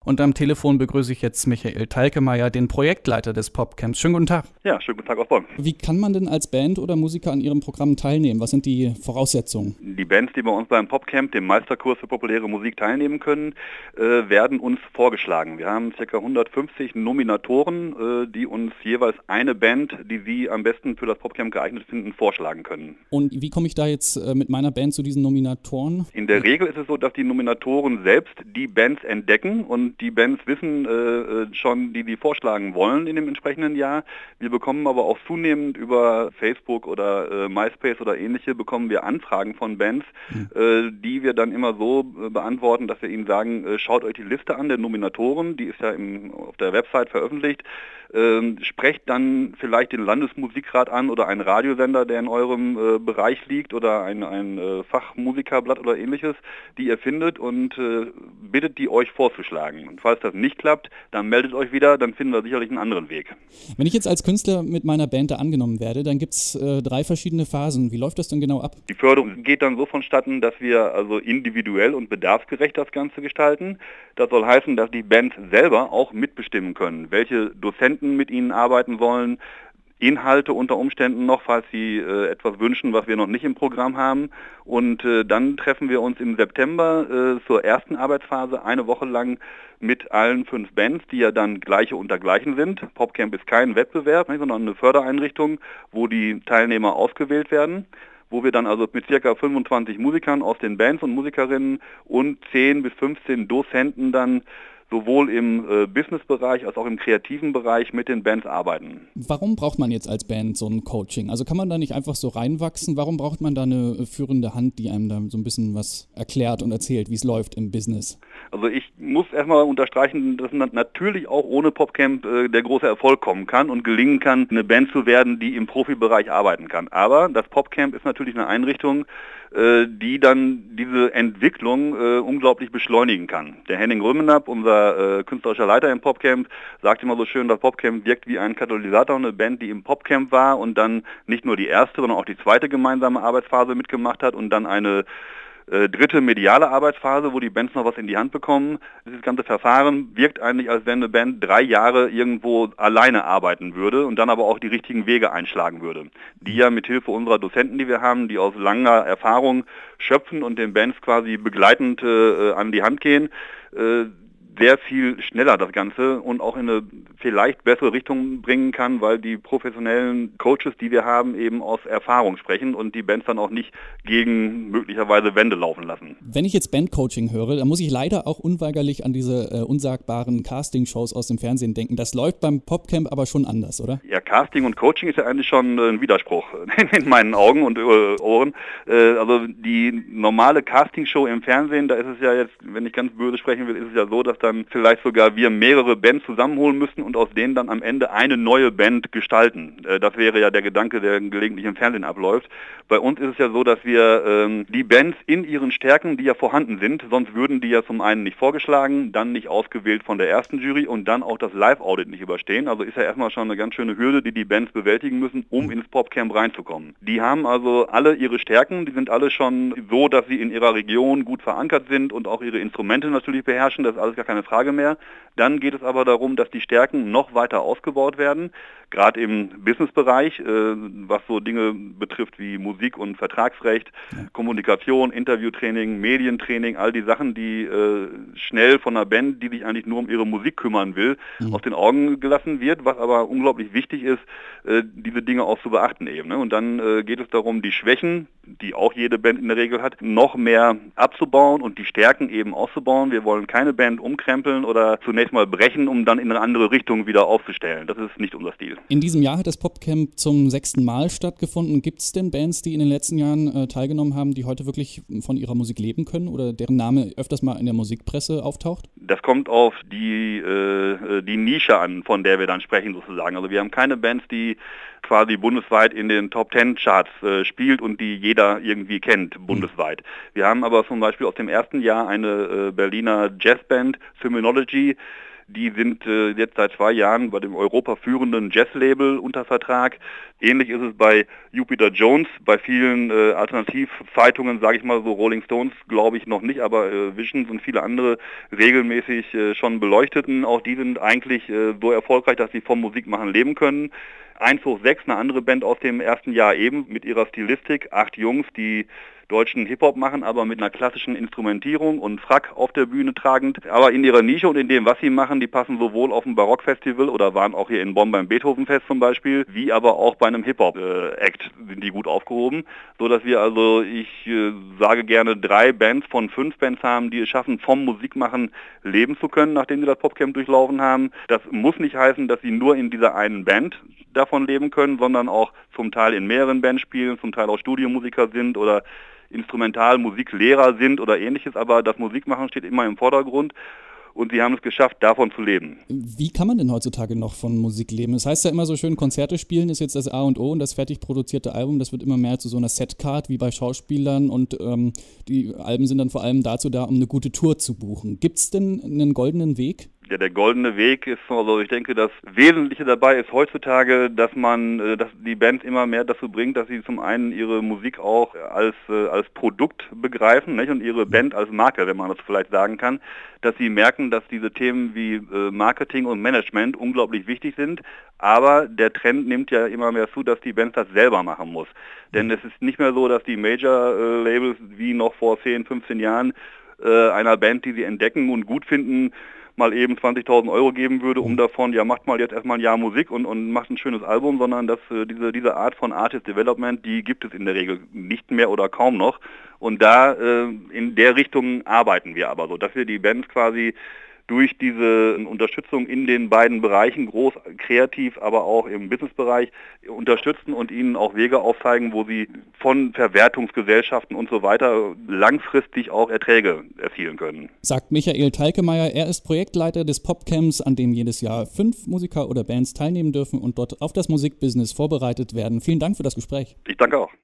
Und am Telefon begrüße ich jetzt Michael Talkemeyer, den Projektleiter des Popcamps. Schönen guten Tag. Ja, schönen guten Tag aus Bonn. Wie kann man denn als Band oder Musiker an Ihrem Programm teilnehmen? Was sind die Voraussetzungen? Die Bands, die bei uns beim Popcamp, dem Meisterkurs für populäre Musik, teilnehmen können, werden uns vorgeschlagen. Wir haben ca. 150 Nominatoren, die uns jeweils eine Band, die sie am besten für das Popcamp geeignet finden, vorschlagen können. Und wie komme ich da jetzt mit meiner Band zu diesen Nominatoren? In der Regel ist es so, dass die Nominatoren selbst die Bands entdecken und die Bands wissen schon, die vorschlagen wollen in dem entsprechenden Jahr. Wir bekommen aber auch zunehmend über Facebook oder MySpace oder ähnliche, bekommen wir Anfragen von Bands, die wir dann immer so beantworten, dass wir ihnen sagen, schaut euch die Liste an der Nominatoren, die ist ja auf der Website veröffentlicht. Sprecht dann vielleicht den Landesmusikrat an oder einen Radiosender, der in eurem Bereich liegt oder ein Fachmusikerblatt oder ähnliches, die ihr findet und bittet die euch vorzuschlagen. Und falls das nicht klappt, dann meldet euch wieder, dann finden wir sicherlich einen anderen Weg. Wenn ich jetzt als Künstler mit meiner Band da angenommen werde, dann gibt es 3 verschiedene Phasen. Wie läuft das denn genau ab? Die Förderung geht dann so vonstatten, dass wir also individuell und bedarfsgerecht das Ganze gestalten. Das soll heißen, dass die Bands selber auch mitbestimmen können, welche Dozenten mit ihnen arbeiten wollen, Inhalte unter Umständen noch, falls sie etwas wünschen, was wir noch nicht im Programm haben. Und dann treffen wir uns im September zur ersten Arbeitsphase eine Woche lang mit allen 5 Bands, die ja dann Gleiche unter Gleichen sind. Popcamp ist kein Wettbewerb, sondern eine Fördereinrichtung, wo die Teilnehmer ausgewählt werden, wo wir dann also mit ca. 25 Musikern aus den Bands und Musikerinnen und 10 bis 15 Dozenten dann sowohl im Businessbereich als auch im kreativen Bereich mit den Bands arbeiten. Warum braucht man jetzt als Band so ein Coaching? Also kann man da nicht einfach so reinwachsen? Warum braucht man da eine führende Hand, die einem da so ein bisschen was erklärt und erzählt, wie es läuft im Business? Also ich muss erstmal unterstreichen, dass natürlich auch ohne Popcamp der große Erfolg kommen kann und gelingen kann, eine Band zu werden, die im Profibereich arbeiten kann. Aber das Popcamp ist natürlich eine Einrichtung, die dann diese Entwicklung unglaublich beschleunigen kann. Der Henning Römenapp, unser künstlerischer Leiter im Popcamp, sagt immer so schön, das Popcamp wirkt wie ein Katalysator, eine Band, die im Popcamp war und dann nicht nur die erste, sondern auch die zweite gemeinsame Arbeitsphase mitgemacht hat und dann eine dritte mediale Arbeitsphase, wo die Bands noch was in die Hand bekommen. Dieses ganze Verfahren wirkt eigentlich, als wenn eine Band 3 Jahre irgendwo alleine arbeiten würde und dann aber auch die richtigen Wege einschlagen würde. Die ja mit Hilfe unserer Dozenten, die wir haben, die aus langer Erfahrung schöpfen und den Bands quasi begleitend an die Hand gehen, sehr viel schneller das Ganze und auch in eine vielleicht bessere Richtung bringen kann, weil die professionellen Coaches, die wir haben, eben aus Erfahrung sprechen und die Bands dann auch nicht gegen möglicherweise Wände laufen lassen. Wenn ich jetzt Bandcoaching höre, dann muss ich leider auch unweigerlich an diese unsagbaren Casting-Shows aus dem Fernsehen denken. Das läuft beim Popcamp aber schon anders, oder? Ja, Casting und Coaching ist ja eigentlich schon ein Widerspruch in meinen Augen und Ohren. Also die normale Castingshow im Fernsehen, da ist es ja jetzt, wenn ich ganz böse sprechen will, ist es ja so, dass dann vielleicht sogar wir mehrere Bands zusammenholen müssen und aus denen dann am Ende eine neue Band gestalten. Das wäre ja der Gedanke, der gelegentlich im Fernsehen abläuft. Bei uns ist es ja so, dass wir die Bands in ihren Stärken, die ja vorhanden sind, sonst würden die ja zum einen nicht vorgeschlagen, dann nicht ausgewählt von der ersten Jury und dann auch das Live-Audit nicht überstehen. Also ist ja erstmal schon eine ganz schöne Hürde, die die Bands bewältigen müssen, um ins Popcamp reinzukommen. Die haben also alle ihre Stärken, die sind alle schon so, dass sie in ihrer Region gut verankert sind und auch ihre Instrumente natürlich beherrschen, das ist alles gar keine Frage mehr. Dann geht es aber darum, dass die Stärken noch weiter ausgebaut werden, gerade im Businessbereich, was so Dinge betrifft wie Musik und Vertragsrecht, Kommunikation, Interviewtraining, Medientraining, all die Sachen, die schnell von einer Band, die sich eigentlich nur um ihre Musik kümmern will, aus den Augen gelassen wird, was aber unglaublich wichtig ist, diese Dinge auch zu beachten eben. Ne? Und dann geht es darum, die Schwächen, die auch jede Band in der Regel hat, noch mehr abzubauen und die Stärken eben auszubauen. Wir wollen keine Band umkrempeln oder zunächst mal brechen, um dann in eine andere Richtung wieder aufzustellen. Das ist nicht unser Stil. In diesem Jahr hat das Popcamp zum 6. Mal stattgefunden. Gibt es denn Bands, die in den letzten Jahren teilgenommen haben, die heute wirklich von ihrer Musik leben können oder deren Name öfters mal in der Musikpresse auftaucht? Das kommt auf die Nische an, von der wir dann sprechen sozusagen. Also wir haben keine Bands, die quasi bundesweit in den Top 10 Charts spielt und die jeder irgendwie kennt, bundesweit. Wir haben aber zum Beispiel aus dem ersten Jahr eine Berliner Jazzband, Phenomenology, Die sind jetzt seit 2 Jahren bei dem Europa führenden Jazz-Label unter Vertrag. Ähnlich ist es bei Jupiter Jones, bei vielen Alternativzeitungen, sage ich mal so, Rolling Stones glaube ich noch nicht, aber Visions und viele andere regelmäßig schon beleuchteten. Auch die sind eigentlich so erfolgreich, dass sie vom Musikmachen leben können. 1-6, eine andere Band aus dem ersten Jahr eben, mit ihrer Stilistik, 8 Jungs, die deutschen Hip-Hop machen, aber mit einer klassischen Instrumentierung und Frack auf der Bühne tragend. Aber in ihrer Nische und in dem, was sie machen, die passen sowohl auf ein Barockfestival oder waren auch hier in Bonn beim Beethovenfest zum Beispiel, wie aber auch bei einem Hip-Hop-Act sind die gut aufgehoben, so dass wir also, ich sage gerne, 3 Bands von 5 Bands haben, die es schaffen, vom Musikmachen leben zu können, nachdem sie das Popcamp durchlaufen haben. Das muss nicht heißen, dass sie nur in dieser einen Band davon leben können, sondern auch zum Teil in mehreren Bands spielen, zum Teil auch Studiomusiker sind oder Instrumentalmusiklehrer sind oder ähnliches, aber das Musikmachen steht immer im Vordergrund und sie haben es geschafft, davon zu leben. Wie kann man denn heutzutage noch von Musik leben? Das heißt ja immer so schön, Konzerte spielen ist jetzt das A und O und das fertig produzierte Album, das wird immer mehr zu so einer Setcard wie bei Schauspielern und die Alben sind dann vor allem dazu da, um eine gute Tour zu buchen. Gibt's denn einen goldenen Weg? Ja, der goldene Weg ist, also ich denke, das Wesentliche dabei ist heutzutage, dass die Bands immer mehr dazu bringt, dass sie zum einen ihre Musik auch als Produkt begreifen, nicht? Und ihre Band als Marke, wenn man das vielleicht sagen kann, dass sie merken, dass diese Themen wie Marketing und Management unglaublich wichtig sind, aber der Trend nimmt ja immer mehr zu, dass die Band das selber machen muss. Denn es ist nicht mehr so, dass die Major-Labels wie noch vor 10, 15 Jahren einer Band, die sie entdecken und gut finden, mal eben 20.000 Euro geben würde, um davon, ja, macht mal jetzt erstmal ein Jahr Musik und macht ein schönes Album, sondern dass diese Art von Artist Development, die gibt es in der Regel nicht mehr oder kaum noch. Und da in der Richtung arbeiten wir aber so, dass wir die Bands quasi durch diese Unterstützung in den beiden Bereichen, groß, kreativ, aber auch im Businessbereich, unterstützen und ihnen auch Wege aufzeigen, wo sie von Verwertungsgesellschaften und so weiter langfristig auch Erträge erzielen können. Sagt Michael Thalkemeyer, er ist Projektleiter des Popcamps, an dem jedes Jahr 5 Musiker oder Bands teilnehmen dürfen und dort auf das Musikbusiness vorbereitet werden. Vielen Dank für das Gespräch. Ich danke auch.